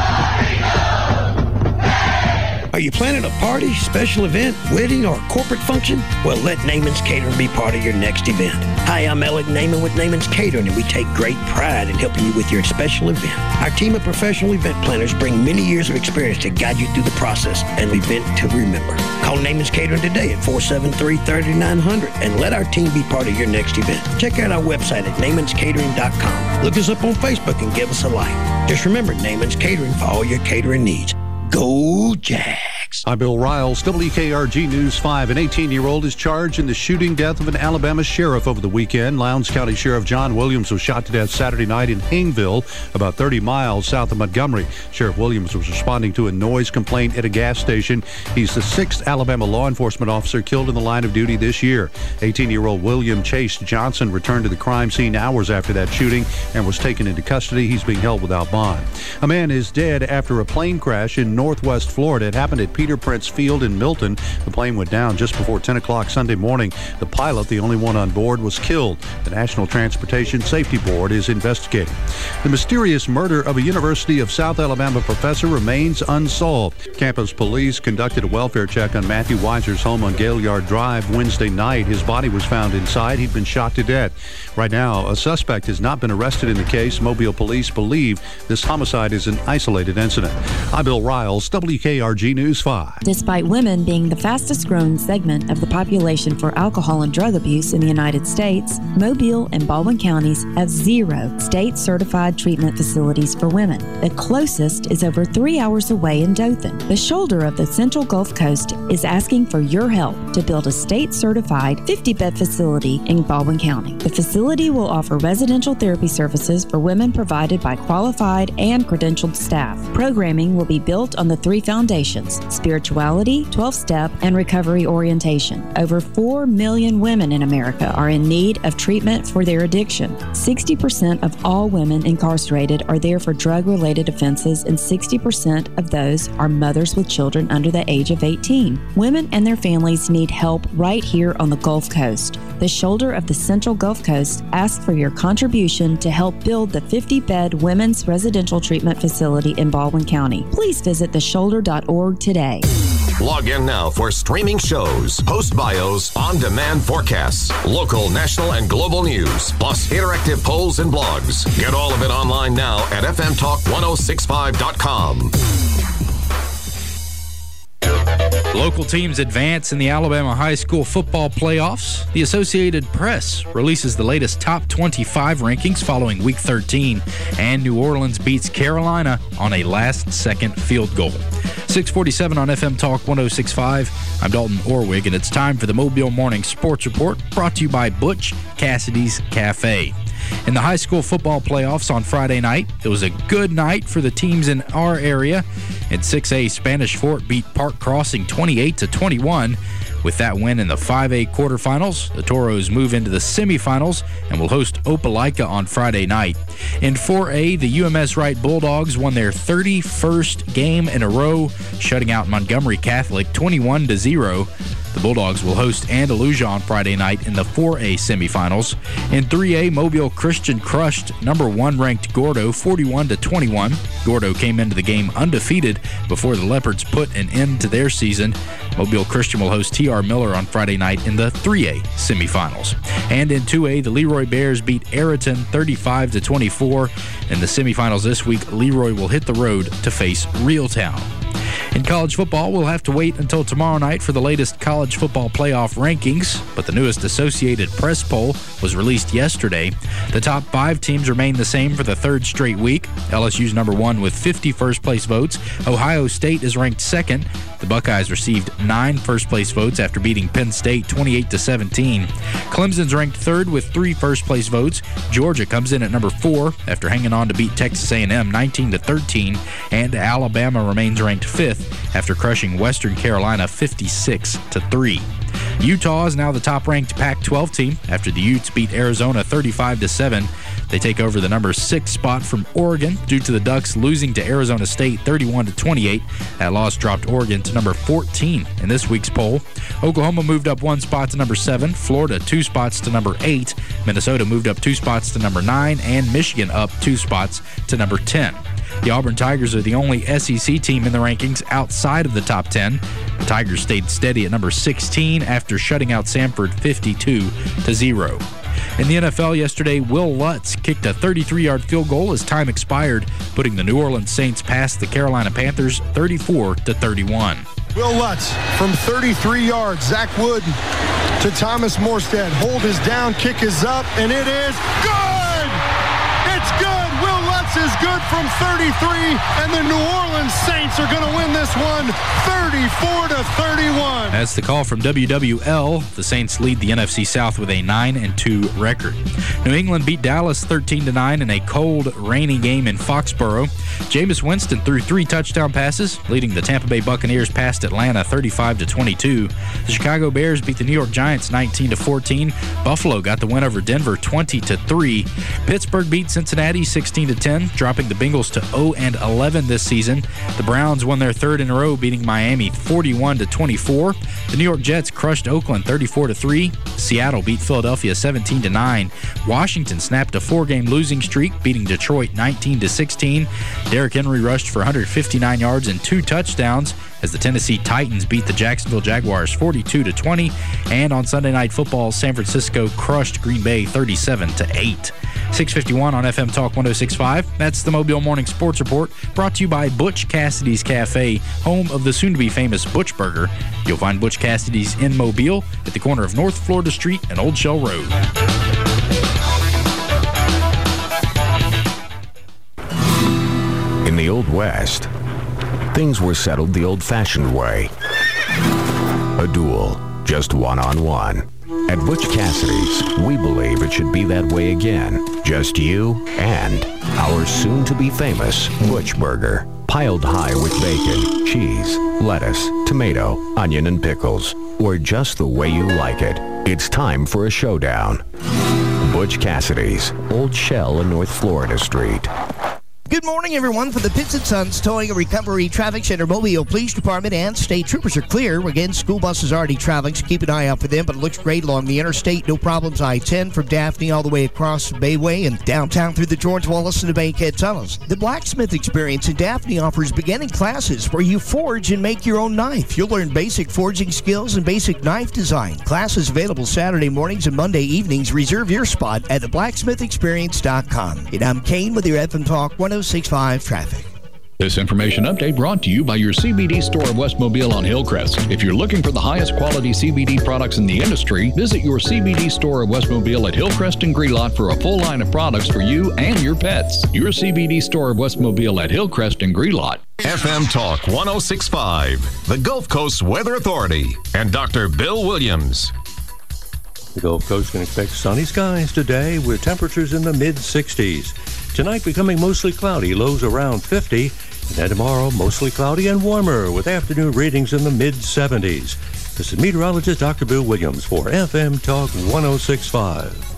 Are you planning a party, special event, wedding, or corporate function? Well, let Naaman's Catering be part of your next event. Hi, I'm Alec Naaman with Naaman's Catering, and we take great pride in helping you with your special event. Our team of professional event planners bring many years of experience to guide you through the process and event to remember. Call Naaman's Catering today at four seven three, three nine zero zero and let our team be part of your next event. Check out our website at naamans catering dot com. Look us up on Facebook and give us a like. Just remember, Naaman's Catering for all your catering needs. Go Jags! I'm Bill Riles, W K R G News five. An eighteen-year-old is charged in the shooting death of an Alabama sheriff over the weekend. Lowndes County Sheriff John Williams was shot to death Saturday night in Haynesville, about thirty miles south of Montgomery. Sheriff Williams was responding to a noise complaint at a gas station. He's the sixth Alabama law enforcement officer killed in the line of duty this year. eighteen-year-old William Chase Johnson returned to the crime scene hours after that shooting and was taken into custody. He's being held without bond. A man is dead after a plane crash in Northwest Florida. It happened at Peter Prince Field in Milton. The plane went down just before ten o'clock Sunday morning. The pilot, the only one on board, was killed. The National Transportation Safety Board is investigating. The mysterious murder of a University of South Alabama professor remains unsolved. Campus police conducted a welfare check on Matthew Weiser's home on Gaillard Drive Wednesday night. His body was found inside. He'd been shot to death. Right now, a suspect has not been arrested in the case. Mobile police believe this homicide is an isolated incident. I'm Bill Riles. miles. W K R G News five. Despite women being the fastest growing segment of the population for alcohol and drug abuse in the United States, Mobile and Baldwin counties have zero state-certified treatment facilities for women. The closest is over three hours away in Dothan. The shoulder of the Central Gulf Coast is asking for your help to build a state-certified fifty-bed facility in Baldwin County. The facility will offer residential therapy services for women provided by qualified and credentialed staff. Programming will be built on the three foundations: spirituality, twelve-step, and recovery orientation. Over four million women in America are in need of treatment for their addiction. sixty percent of all women incarcerated are there for drug-related offenses, and sixty percent of those are mothers with children under the age of eighteen. Women and their families need help right here on the Gulf Coast. The shoulder of the Central Gulf Coast asks for your contribution to help build the fifty-bed women's residential treatment facility in Baldwin County. Please visit the shoulder dot org today. Log in now for streaming shows, post bios, on-demand forecasts, local, national, and global news, plus interactive polls and blogs. Get all of it online now at f m talk ten sixty-five dot com. Local teams advance in the Alabama high school football playoffs. The Associated Press releases the latest top twenty-five rankings following Week thirteen, and New Orleans beats Carolina on a last-second field goal. six forty-seven on F M Talk ten sixty-five. I'm Dalton Orwig, and it's time for the Mobile Morning Sports Report, brought to you by Butch Cassidy's Cafe. In the high school football playoffs on Friday night, it was a good night for the teams in our area. In six A, Spanish Fort beat Park Crossing twenty-eight to twenty-one. With that win in the five A quarterfinals, the Toros move into the semifinals and will host Opelika on Friday night. In four A, the U M S Wright Bulldogs won their thirty-first game in a row, shutting out Montgomery Catholic twenty-one to zero. The Bulldogs will host Andalusia on Friday night in the four A semifinals. In three A, Mobile Christian crushed number one ranked Gordo forty-one to twenty-one. Gordo came into the game undefeated before the Leopards put an end to their season. Mobile Christian will host T R Miller on Friday night in the three A semifinals. And in two A, the Leroy Bears beat Ayrton thirty-five to twenty-four. In the semifinals this week, Leroy will hit the road to face Reeltown. In college football, we'll have to wait until tomorrow night for the latest college football playoff rankings, but the newest Associated Press poll was released yesterday. The top five teams remain the same for the third straight week. L S U's number one with fifty first-place votes. Ohio State is ranked second. The Buckeyes received nine first-place votes after beating Penn State twenty-eight to seventeen. Clemson's ranked third with three first-place votes. Georgia comes in at number four after hanging on to beat Texas A and M nineteen to thirteen, and Alabama remains ranked fifth after crushing Western Carolina fifty-six to three. Utah is now the top-ranked Pac twelve team after the Utes beat Arizona thirty-five to seven. They take over the number six spot from Oregon due to the Ducks losing to Arizona State thirty-one to twenty-eight. That loss dropped Oregon to number fourteen in this week's poll. Oklahoma moved up one spot to number seven, Florida two spots to number eight, Minnesota moved up two spots to number nine, and Michigan up two spots to number ten. The Auburn Tigers are the only S E C team in the rankings outside of the top ten. The Tigers stayed steady at number sixteen after shutting out Samford fifty-two to zero. In the N F L yesterday, Will Lutz kicked a thirty-three-yard field goal as time expired, putting the New Orleans Saints past the Carolina Panthers thirty-four to thirty-one. Will Lutz from thirty-three yards. Zach Wood to Thomas Morstead. Hold is down, kick is up, and it is good! It's good! Will Lutz is good from thirty-three, and the New Orleans Saints are going to win this one thirty-four to thirty-one. That's the call from W W L. The Saints lead the N F C South with a nine and two record. New England beat Dallas thirteen to nine in a cold, rainy game in Foxborough. Jameis Winston threw three touchdown passes, leading the Tampa Bay Buccaneers past Atlanta thirty-five to twenty-two. The Chicago Bears beat the New York Giants nineteen to fourteen. Buffalo got the win over Denver twenty to three. Pittsburgh beat Cincinnati sixteen to ten, dropping the Bengals to oh and eleven this season. The Browns won their third in a row, beating Miami forty-one to twenty-four. The New York Jets crushed Oakland thirty-four to three. Seattle beat Philadelphia seventeen to nine. Washington snapped a four-game losing streak, beating Detroit nineteen to sixteen. Derrick Henry rushed for one hundred fifty-nine yards and two touchdowns as the Tennessee Titans beat the Jacksonville Jaguars forty-two to twenty. And on Sunday Night Football, San Francisco crushed Green Bay thirty-seven to eight. six fifty-one on F M Talk one oh six point five. That's the Mobile Morning Sports Report, brought to you by Butch Cassidy's Cafe, home of the soon-to-be famous Butch Burger. You'll find Butch Cassidy's in Mobile at the corner of North Florida Street and Old Shell Road. In the Old West, things were settled the old-fashioned way. A duel, just one-on-one. At Butch Cassidy's, we believe it should be that way again. Just you and our soon-to-be famous Butch Burger. Piled high with bacon, cheese, lettuce, tomato, onion, and pickles. Or just the way you like it. It's time for a showdown. Butch Cassidy's, Old Shell and North Florida Street. Good morning, everyone. For the Pitts and Sons Towing and Recovery Traffic Center, Mobile Police Department and state troopers are clear. Again, school buses already traveling, so keep an eye out for them, but it looks great along the interstate. No problems. I ten from Daphne all the way across Bayway and downtown through the George Wallace and the Bankhead tunnels. The Blacksmith Experience in Daphne offers beginning classes where you forge and make your own knife. You'll learn basic forging skills and basic knife design. Classes available Saturday mornings and Monday evenings. Reserve your spot at the blacksmith experience dot com. And I'm Kane with your F M Talk one oh six point five traffic. This information update brought to you by your C B D store of West Mobile on Hillcrest. If you're looking for the highest quality C B D products in the industry, visit your C B D store of West Mobile at Hillcrest and Grelot for a full line of products for you and your pets. Your C B D store of West Mobile at Hillcrest and Grelot. F M Talk one oh six point five, the Gulf Coast Weather Authority, and Doctor Bill Williams. The Gulf Coast can expect sunny skies today with temperatures in the mid sixties. Tonight becoming mostly cloudy, lows around fifty. And then tomorrow, mostly cloudy and warmer with afternoon readings in the mid seventies. This is meteorologist Doctor Bill Williams for F M Talk one oh six point five.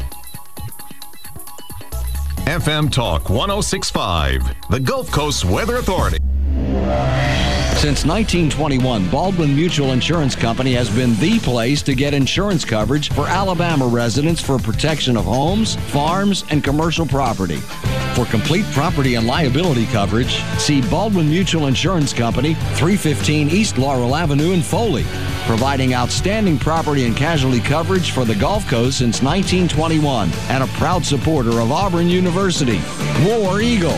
F M Talk one oh six point five, the Gulf Coast Weather Authority. Since nineteen twenty-one, Baldwin Mutual Insurance Company has been the place to get insurance coverage for Alabama residents for protection of homes, farms, and commercial property. For complete property and liability coverage, see Baldwin Mutual Insurance Company, three fifteen East Laurel Avenue in Foley, providing outstanding property and casualty coverage for the Gulf Coast since nineteen twenty-one, and a proud supporter of Auburn University. War Eagle.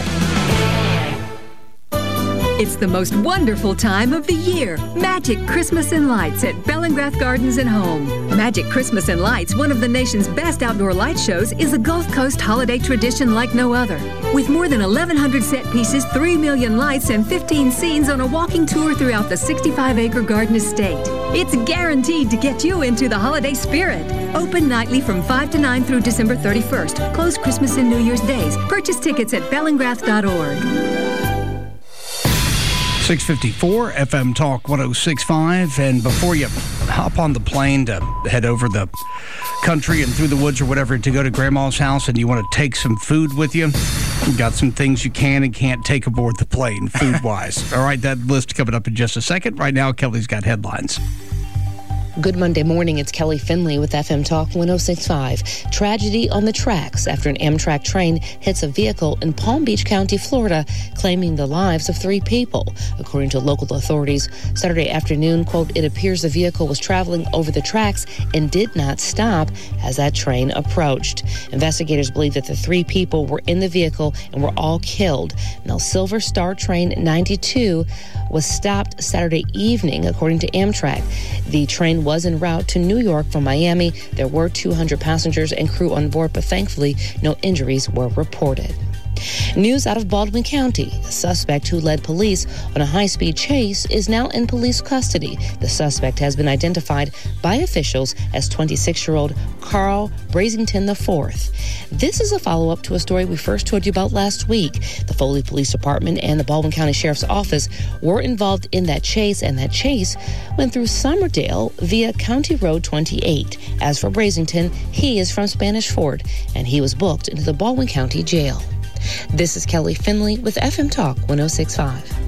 It's the most wonderful time of the year. Magic Christmas and Lights at Bellingrath Gardens and Home. Magic Christmas and Lights, one of the nation's best outdoor light shows, is a Gulf Coast holiday tradition like no other. With more than eleven hundred set pieces, three million lights, and fifteen scenes on a walking tour throughout the sixty-five acre garden estate. It's guaranteed to get you into the holiday spirit. Open nightly from five to nine through December thirty-first. Closed Christmas and New Year's days. Purchase tickets at bellingrath dot org. six fifty-four F M Talk one oh six point five, and before you hop on the plane to head over the country and through the woods or whatever to go to Grandma's house and you want to take some food with you, you've got some things you can and can't take aboard the plane food-wise. All right, that list coming up in just a second. Right now, Kelly's got headlines. Good Monday morning. It's Kelly Finley with F M Talk one oh six point five. Tragedy on the tracks after an Amtrak train hits a vehicle in Palm Beach County, Florida, claiming the lives of three people. According to local authorities, Saturday afternoon, quote, it appears the vehicle was traveling over the tracks and did not stop as that train approached. Investigators believe that the three people were in the vehicle and were all killed. Now, Silver Star Train ninety-two was stopped Saturday evening, according to Amtrak. The train was en route to New York from Miami. There were two hundred passengers and crew on board, but thankfully no injuries were reported. News out of Baldwin County. The suspect who led police on a high-speed chase is now in police custody. The suspect has been identified by officials as twenty-six-year-old Carl Brazington the fourth. This is a follow-up to a story we first told you about last week. The Foley Police Department and the Baldwin County Sheriff's Office were involved in that chase, and that chase went through Somerdale via County Road twenty-eight. As for Brazington, he is from Spanish Fort, and he was booked into the Baldwin County Jail. This is Kelly Finley with F M Talk one oh six point five.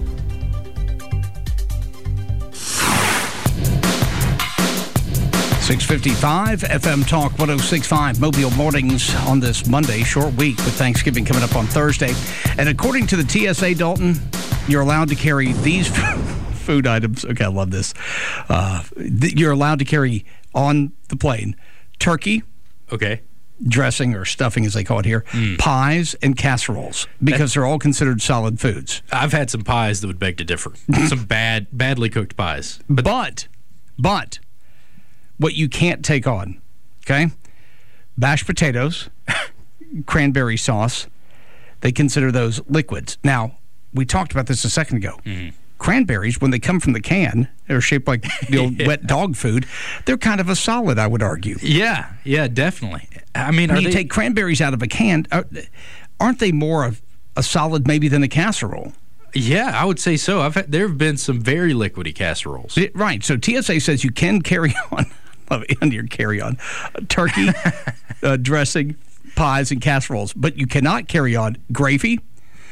six fifty-five F M Talk one oh six point five, Mobile Mornings on this Monday, short week with Thanksgiving coming up on Thursday. And according to the T S A, Dalton, you're allowed to carry these food items. Okay, I love this. Uh, th- you're allowed to carry on the plane turkey. Okay. Dressing or stuffing, as they call it here, mm. pies and casseroles, because That's, they're all considered solid foods. I've had some pies that would beg to differ. Some bad, badly cooked pies. But, but, but, what you can't take on, okay? Mashed potatoes, cranberry sauce, they consider those liquids. Now, we talked about this a second ago. Mm-hmm. Cranberries, when they come from the can, they're shaped like the old yeah. wet dog food. They're kind of a solid, I would argue. Yeah, yeah, definitely. I mean, when are you they... take cranberries out of a can, aren't they more of a solid maybe than a casserole? Yeah, I would say so. I've had, there have been some very liquidy casseroles. It, right. So T S A says you can carry on, on your carry-on, turkey, uh, dressing, pies, and casseroles, but you cannot carry on gravy.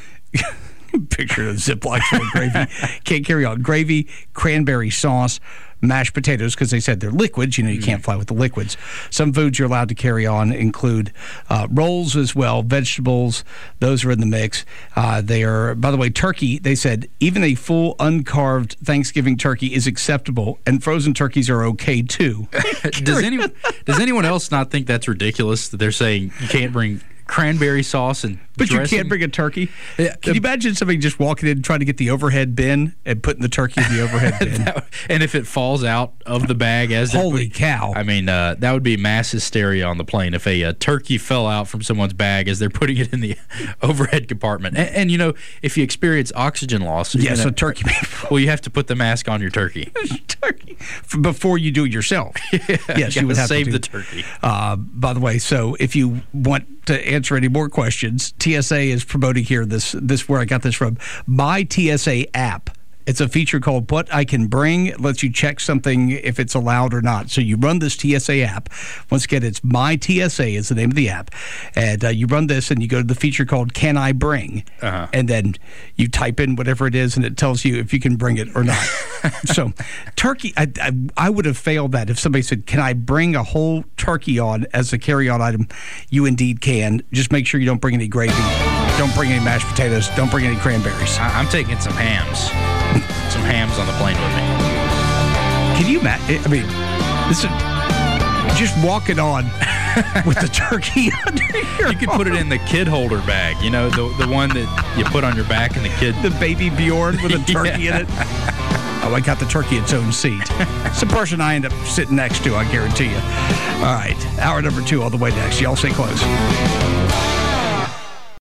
Picture a Ziploc full of gravy. Can't carry on gravy, cranberry sauce, mashed potatoes, because they said they're liquids. You know, you can't fly with the liquids. Some foods you're allowed to carry on include uh, rolls as well, vegetables. Those are in the mix. Uh, they are, by the way, turkey, they said even a full uncarved Thanksgiving turkey is acceptable, and frozen turkeys are okay too. does, any, does anyone else not think that's ridiculous that they're saying you can't bring cranberry sauce and But dressing? You can't bring a turkey? Yeah. Can you imagine somebody just walking in trying to get the overhead bin and putting the turkey in the overhead bin? that, and if it falls out of the bag as Holy putting, cow. I mean, uh, that would be mass hysteria on the plane if a, a turkey fell out from someone's bag as they're putting it in the overhead compartment. And, and you know, if you experience oxygen loss... Yes, gonna, a turkey... well, you have to put the mask on your turkey. turkey. Before you do it yourself. yeah, yes, you, you would have save to the turkey. Uh, by the way, so if you want to answer any more questions, T S A is promoting here this this where I got this from. My T S A app. It's a feature called What I Can Bring. It lets you check something if it's allowed or not. So you run this T S A app. Once again, it's My T S A is the name of the app. And uh, you run this and you go to the feature called Can I Bring? Uh-huh. And then you type in whatever it is and it tells you if you can bring it or not. So turkey, I, I, I would have failed that if somebody said, can I bring a whole turkey on as a carry-on item? You indeed can. Just make sure you don't bring any gravy. Don't bring any mashed potatoes. Don't bring any cranberries. I- I'm taking some hams. Some hams on the plane with me. Can you imagine? I mean, this is just walking on with the turkey under your You could put it in the kid holder bag, you know, the the one that you put on your back and the kid... The baby Bjorn with a turkey yeah. in it. Oh, I got the turkey its own seat. It's the person I end up sitting next to, I guarantee you. All right, hour number two all the way next. Y'all stay close.